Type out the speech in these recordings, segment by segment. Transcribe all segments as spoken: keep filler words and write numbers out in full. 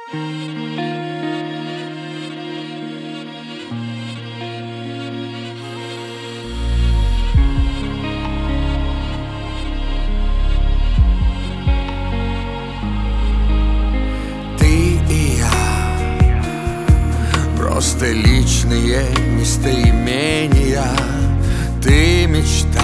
Просто личные местоимения. Ты мечта,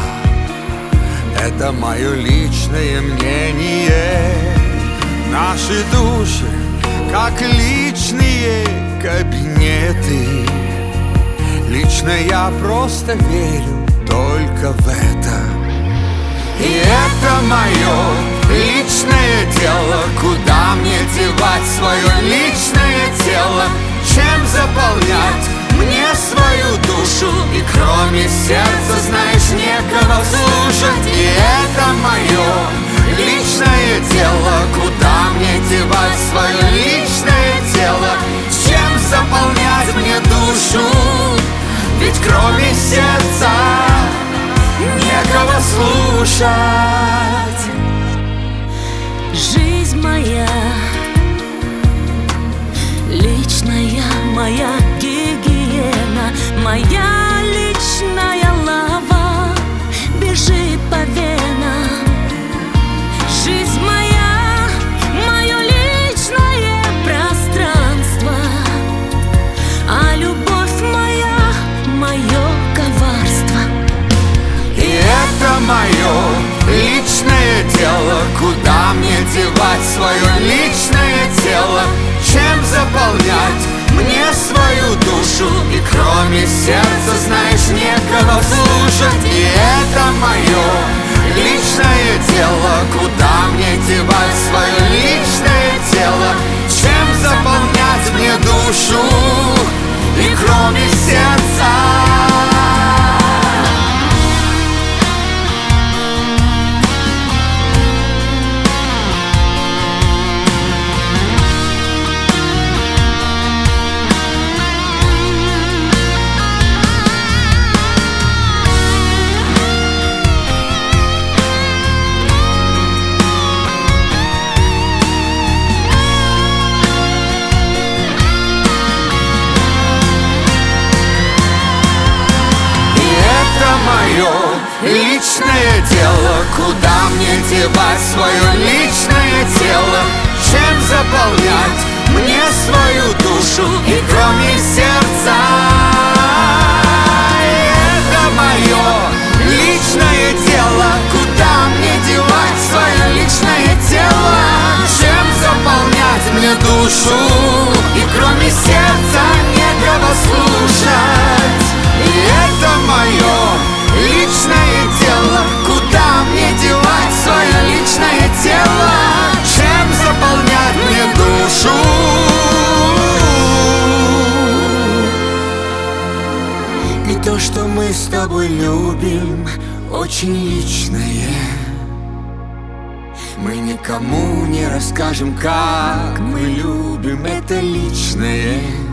это мое личное мнение. Наши души, как личные кабинеты. Лично я просто верю только в это. И это мое личное дело. Куда мне девать свое личное тело? Чем заполнять мне свою душу? И кроме сердца, знаешь, некого слушать. И это мое личное дело. Куда мне девать свое личное тело? Чем заполнять мне душу? Ведь кроме сердца некого слушать. Жизнь моя личная, моя гигиена, моя личная лава бежит по венам. Жизнь моя, мое личное пространство, а любовь моя, мое коварство. И это мое личное дело. Куда мне девать свое личное тело? Чем заполнять мне свою душу? И кроме сердца, знаешь, некого слушать. И это мое личное дело. Куда мне девать свое личное тело? Чем заполнять мне душу? И кроме сердца. Мое личное дело. Куда мне девать свое личное тело? Чем заполнять мне свою душу? И кроме сердца. И это мое личное дело. Куда мне девать свое личное тело? Чем заполнять мне душу? И кроме сердца некого слушать. И это мое личное дело. Куда мне девать свое личное тело? Чем заполнять мне душу? И то, что мы с тобой любим, очень личное. Мы никому не расскажем, как мы любим. Это личное.